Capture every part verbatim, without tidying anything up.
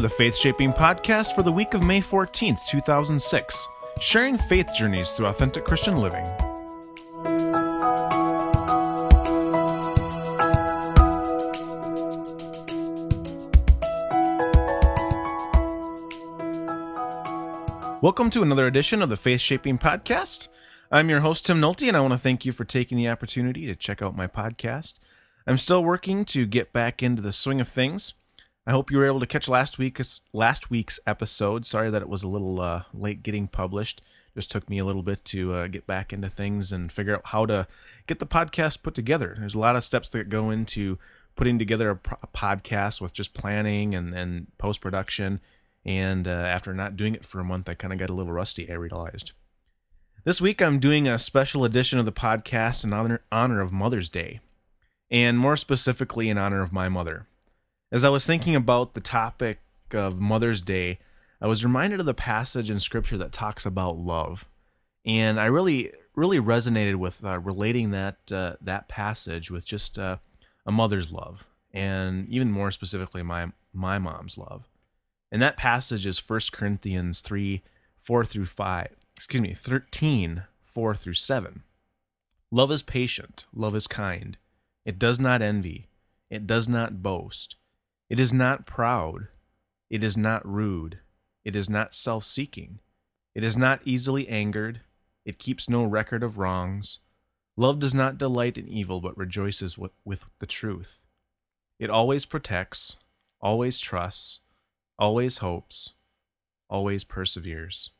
to the Faith Shaping Podcast for the week of May fourteenth, two thousand six, sharing faith journeys through authentic Christian living. Welcome to another edition of the Faith Shaping Podcast. I'm your host, Tim Nolte, and I want to thank you for taking the opportunity to check out my podcast. I'm still working to get back into the swing of things. I hope you were able to catch last week's last week's episode. Sorry that it was a little uh, late getting published. Just took me a little bit to uh, get back into things and figure out how to get the podcast put together. There's a lot of steps that go into putting together a, a podcast with just planning and, and post-production. And uh, after not doing it for a month, I kind of got a little rusty, I realized. This week, I'm doing a special edition of the podcast in honor, honor of Mother's Day, and more specifically in honor of my mother. As I was thinking about the topic of Mother's Day, I was reminded of the passage in Scripture that talks about love, and I really, really resonated with uh, relating that uh, that passage with just uh, a mother's love, and even more specifically, my my mom's love. And that passage is First Corinthians three, four through five. Excuse me, thirteen, four through seven. Love is patient. Love is kind. It does not envy. It does not boast. It is not proud. It is not rude. It is not self-seeking. It is not easily angered. It keeps no record of wrongs. Love does not delight in evil, but rejoices with, with the truth. It always protects, always trusts, always hopes, always perseveres.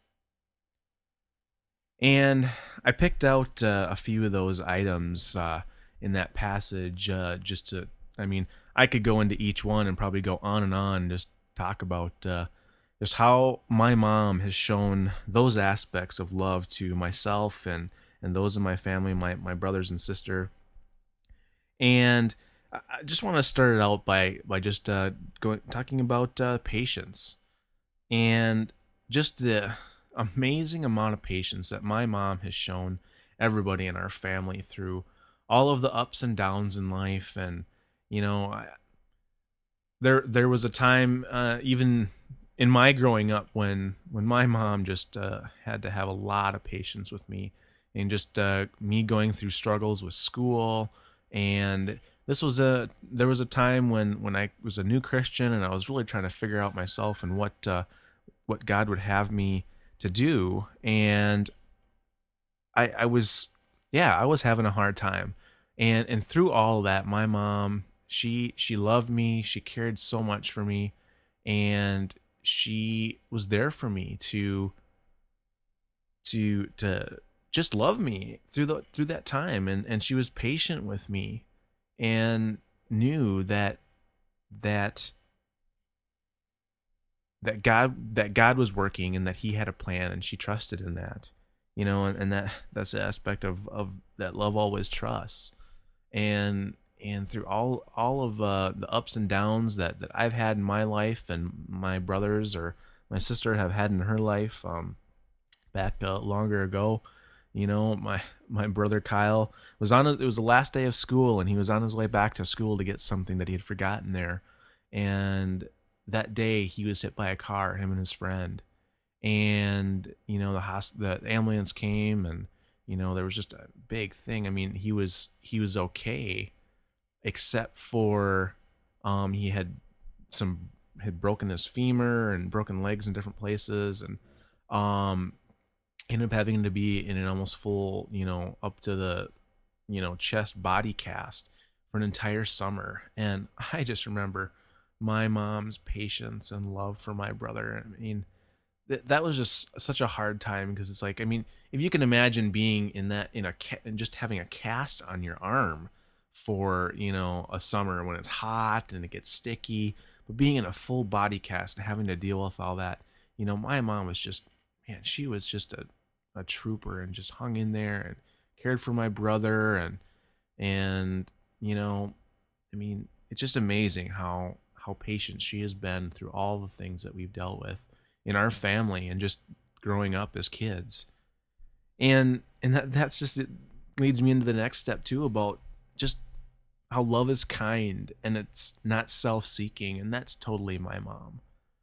And I picked out uh, a few of those items uh, in that passage uh, just to, I mean, I could go into each one and probably go on and on, just talk about uh, just how my mom has shown those aspects of love to myself and, and those in my family, my, my brothers and sister. And I just want to start it out by, by just uh, going talking about uh, patience and just the amazing amount of patience that my mom has shown everybody in our family through all of the ups and downs in life. And you know, I, there there was a time uh, even in my growing up when when my mom just uh, had to have a lot of patience with me, and just uh, me going through struggles with school. And this was a there was a time when when I was a new Christian and I was really trying to figure out myself and what uh, what God would have me to do. And I I was yeah I was having a hard time, and and through all of that, my mom, she she loved me, she cared so much for me, and she was there for me to to to just love me through the through that time. And and she was patient with me and knew that that that God that God was working and that He had a plan, and she trusted in that, you know, and, and that that's the aspect of, of that love always trusts. And and through all all of uh, the ups and downs that, that I've had in my life, and my brothers or my sister have had in her life, um, back uh, longer ago, you know, my my brother Kyle was on. It was the last day of school, and he was on his way back to school to get something that he had forgotten there. And that day, he was hit by a car, him and his friend. And you know, the hosp- the ambulance came, and you know, there was just a big thing. I mean, he was he was okay, except for um, he had some had broken his femur and broken legs in different places, and um. ended up having to be in an almost full, you know, up to the, you know, chest body cast for an entire summer. And I just remember my mom's patience and love for my brother. I mean, th- that was just such a hard time, because it's like, I mean, if you can imagine being in that, in a, ca- and just having a cast on your arm for, you know, a summer when it's hot and it gets sticky, but being in a full body cast and having to deal with all that, you know, my mom was just, man, she was just a, a trooper, and just hung in there and cared for my brother. And, and, you know, I mean, it's just amazing how, how patient she has been through all the things that we've dealt with in our family and just growing up as kids. And, and that, that's just, it leads me into the next step too, about just how love is kind and it's not self-seeking. And that's totally my mom.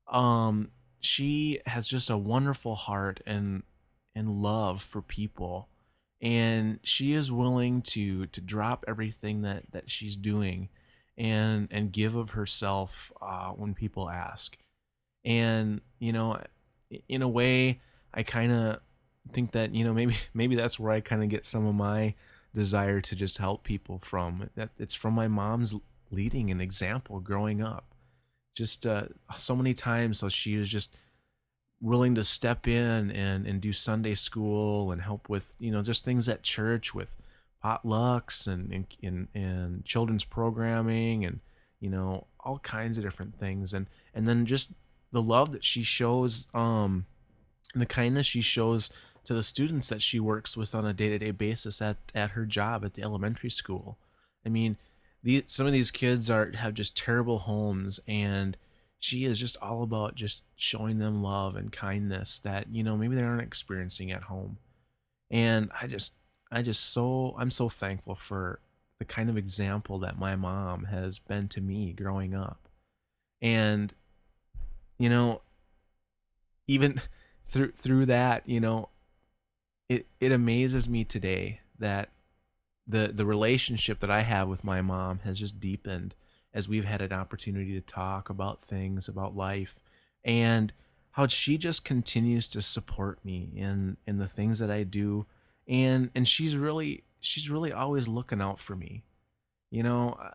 um she has just a wonderful heart and and love for people, and she is willing to to drop everything that that she's doing and and give of herself uh when people ask. And you know, in a way, I kind of think that, you know, maybe maybe that's where I kind of get some of my desire to just help people from. That it's from my mom's leading an example growing up. Just uh, so many times, so she was just willing to step in and and do Sunday school and help with, you know, just things at church with potlucks and and and, and children's programming, and you know, all kinds of different things. and and then just the love that she shows, um and the kindness she shows to the students that she works with on a day-to-day basis at at her job at the elementary school. I mean, the some of these kids are have just terrible homes, and she is just all about just showing them love and kindness that, you know, maybe they aren't experiencing at home. And I just I just so I'm so thankful for the kind of example that my mom has been to me growing up. And you know, even through through that, you know, it it amazes me today that the the relationship that I have with my mom has just deepened as we've had an opportunity to talk about things about life, and how she just continues to support me in in the things that I do. and and she's really she's really always looking out for me. You know, uh,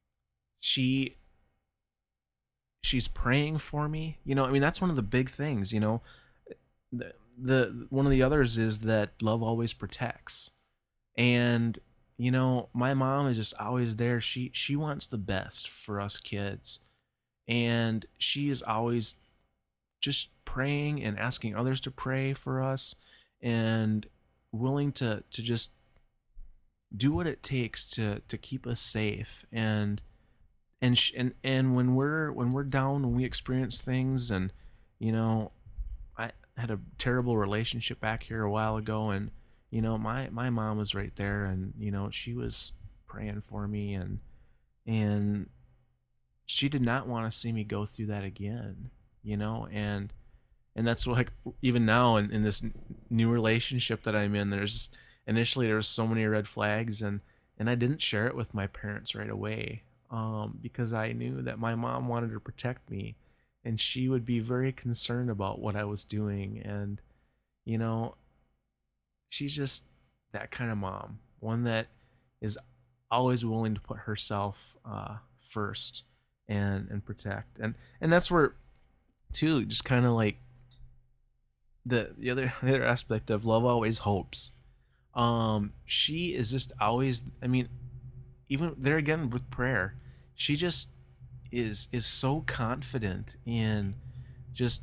she she's praying for me. You know, I mean, that's one of the big things, you know. The, the one of the others is that love always protects. And you know, my mom is just always there. She she wants the best for us kids, and she is always just praying and asking others to pray for us, and willing to to just do what it takes to to keep us safe. and and sh- and and when we're when we're down, when we experience things, and you know, I had a terrible relationship back here a while ago, and you know, my my mom was right there, and you know, she was praying for me, and and she did not want to see me go through that again, you know. and and that's what, like, even now in, in this new relationship that I'm in, there's initially there was so many red flags, and and I didn't share it with my parents right away, um because I knew that my mom wanted to protect me, and she would be very concerned about what I was doing. And you know, she's just that kind of mom, one that is always willing to put herself uh first, and and protect. and and that's where, too, just kind of like the the other the other aspect of love always hopes. Um she is just always, I mean, even there again with prayer, she just is is so confident in just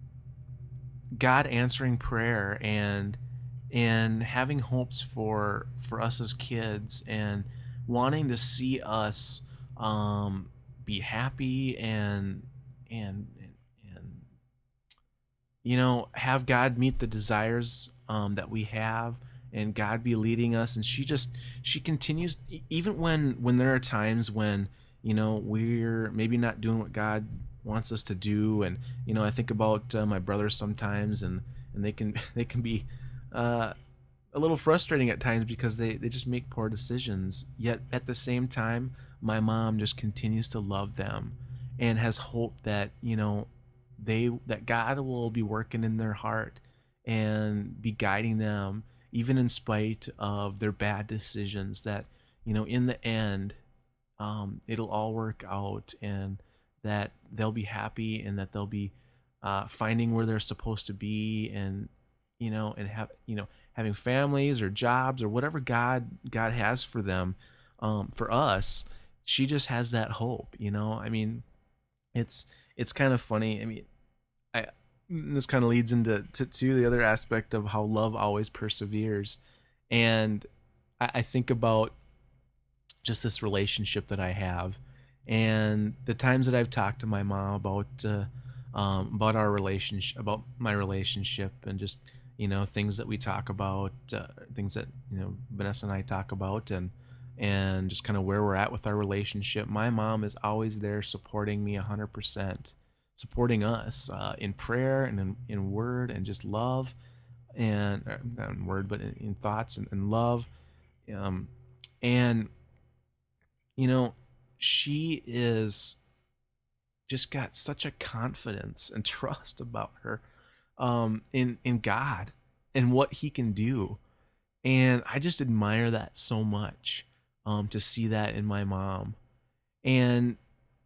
God answering prayer, and and having hopes for for us as kids, and wanting to see us um be happy, and and and you know, have God meet the desires um, that we have, and God be leading us. And she just she continues, e- even when when there are times when, you know, we're maybe not doing what God wants us to do. And you know, I think about uh, my brothers sometimes, and and they can they can be uh, a little frustrating at times because they they just make poor decisions. Yet at the same time, my mom just continues to love them, and has hope that, you know, they that God will be working in their heart and be guiding them, even in spite of their bad decisions. That, you know, in the end, um, it'll all work out, and that they'll be happy, and that they'll be uh, finding where they're supposed to be, and you know, and have, you know, having families or jobs or whatever God God has for them. Um, for us, she just has that hope. You know, I mean, it's it's kind of funny. I mean, I this kind of leads into to, to the other aspect of how love always perseveres. And I, I think about just this relationship that I have, and the times that I've talked to my mom about uh, um, about our relationship, about my relationship, and just, you know, things that we talk about, uh, things that, you know, Vanessa and I talk about, and and just kind of where we're at with our relationship. My mom is always there supporting me a hundred percent, supporting us uh, in prayer and in, in word and just love and uh, not in word but in, in thoughts and, and love. Um, and you know, she is just got such a confidence and trust about her um, in in God and what He can do, and I just admire that so much um, to see that in my mom. And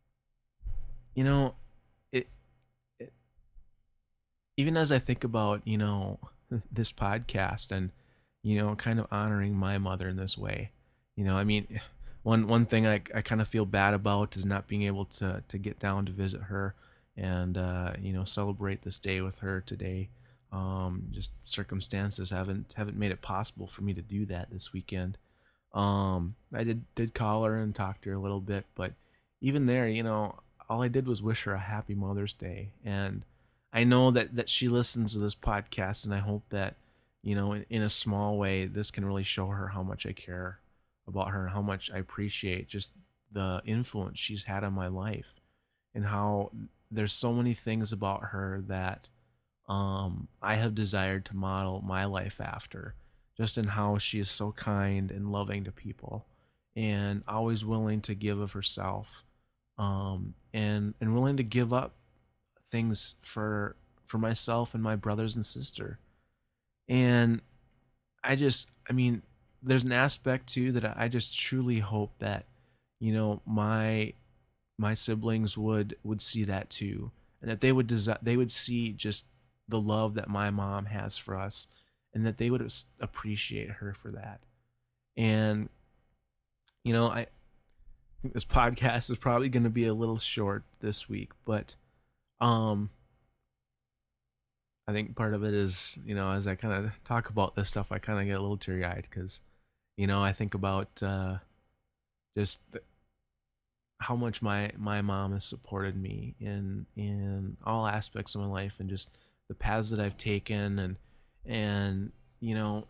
you know, it, it even as I think about you know this podcast and you know kind of honoring my mother in this way, you know, I mean, one one thing I, I kind of feel bad about is not being able to to get down to visit her and uh, you know celebrate this day with her today. Um, just circumstances haven't haven't made it possible for me to do that this weekend. Um, I did did call her and talk to her a little bit, but even there, you know, all I did was wish her a happy Mother's Day. And I know that that she listens to this podcast, and I hope that you know, in, in a small way, this can really show her how much I care about her and how much I appreciate just the influence she's had on my life, and how there's so many things about her that um, I have desired to model my life after, just in how she is so kind and loving to people, and always willing to give of herself, um, and and willing to give up things for for myself and my brothers and sister. And I just, I mean, there's an aspect too that I just truly hope that you know my my siblings would would see that too, and that they would desi- they would see just the love that my mom has for us, and that they would appreciate her for that. And you know, I think this podcast is probably going to be a little short this week, but um I think part of it is, you know, as I kind of talk about this stuff, I kind of get a little teary eyed because, you know, I think about uh, just the, how much my my mom has supported me in in all aspects of my life, and just the paths that I've taken, and and you know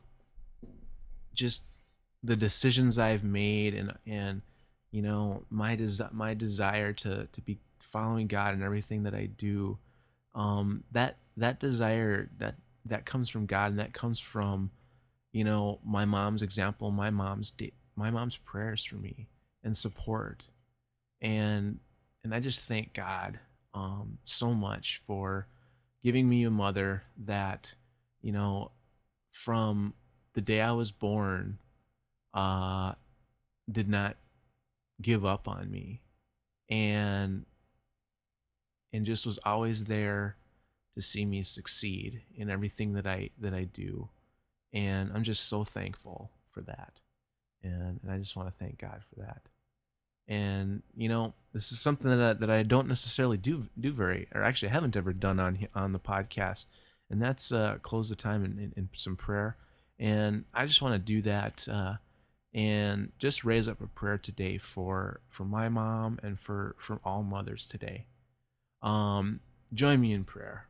just the decisions I've made, and and you know my des- my desire to to be following God in everything that I do. Um that that desire that that comes from God, and that comes from you know my mom's example, my mom's da- my mom's prayers for me and support. And and I just thank God um so much for giving me a mother that you know from the day I was born uh did not give up on me, and and just was always there to see me succeed in everything that I that I do. And I'm just so thankful for that. And, and I just want to thank God for that. And you know, this is something that I, that I don't necessarily do do very, or actually haven't ever done on on the podcast, and that's uh, close the time in, in, in some prayer. And I just want to do that uh, and just raise up a prayer today for for my mom and for for all mothers today. Um, join me in prayer.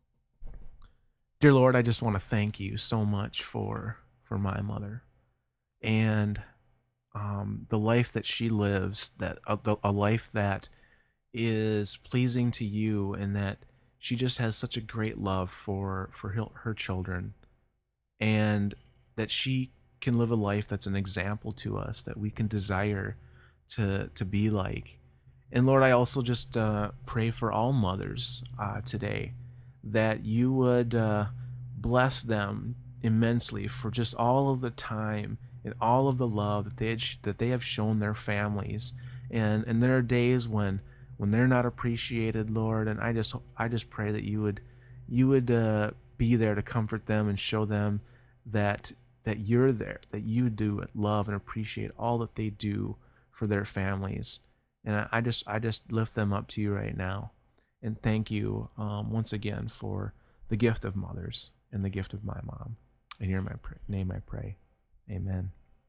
Dear Lord, I just want to thank you so much for for my mother, and um, the life that she lives, that a, a life that is pleasing to you, and that she just has such a great love for for her, her children, and that she can live a life that's an example to us that we can desire to to be like. And Lord, I also just uh, pray for all mothers uh, today, that you would uh, bless them immensely for just all of the time and all of the love that they had sh- that they have shown their families. And and there are days when when they're not appreciated, Lord. And I just I just pray that you would you would uh, be there to comfort them and show them that that you're there, that you do love and appreciate all that they do for their families. And I, I just I just lift them up to you right now, and thank you um, once again for the gift of mothers and the gift of my mom. In your my pr- name I pray, amen.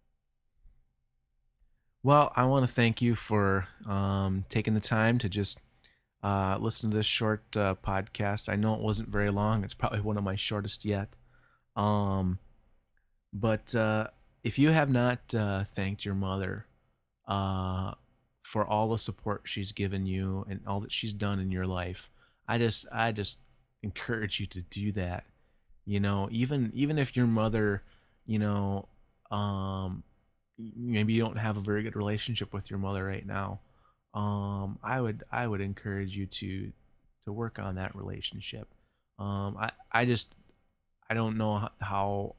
Well, I want to thank you for um, taking the time to just uh, listen to this short uh, podcast. I know it wasn't very long. It's probably one of my shortest yet. Um, but uh, if you have not uh, thanked your mother uh, for all the support she's given you and all that she's done in your life, I just I just encourage you to do that. You know, even even if your mother, you know, um maybe you don't have a very good relationship with your mother right now. Um I would I would encourage you to to work on that relationship. Um I I just I don't know how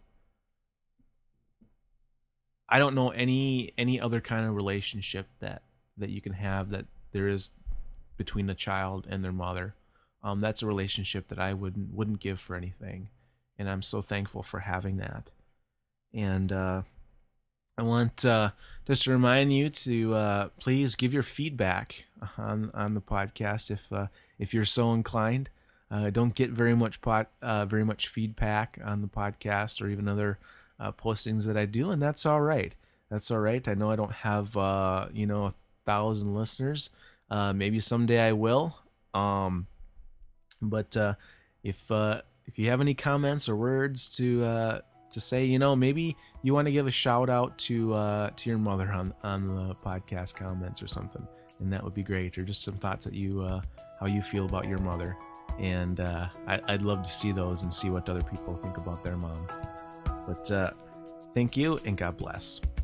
I don't know any any other kind of relationship that that you can have that there is between a child and their mother. Um, that's a relationship that I wouldn't wouldn't give for anything, and I'm so thankful for having that. And uh, I want uh, just to remind you to uh, please give your feedback on on the podcast if uh, if you're so inclined. Uh, I don't get very much pot uh, very much feedback on the podcast or even other uh, postings that I do, and that's all right. That's all right. I know I don't have uh, you know a thousand listeners. Uh, maybe someday I will. Um, but uh, if uh, if you have any comments or words to uh, to say, you know, maybe you want to give a shout out to uh, to your mother on on the podcast comments or something, and that would be great. Or just some thoughts that you uh, how you feel about your mother, and uh, I, I'd love to see those and see what other people think about their mom. But uh, thank you, and God bless.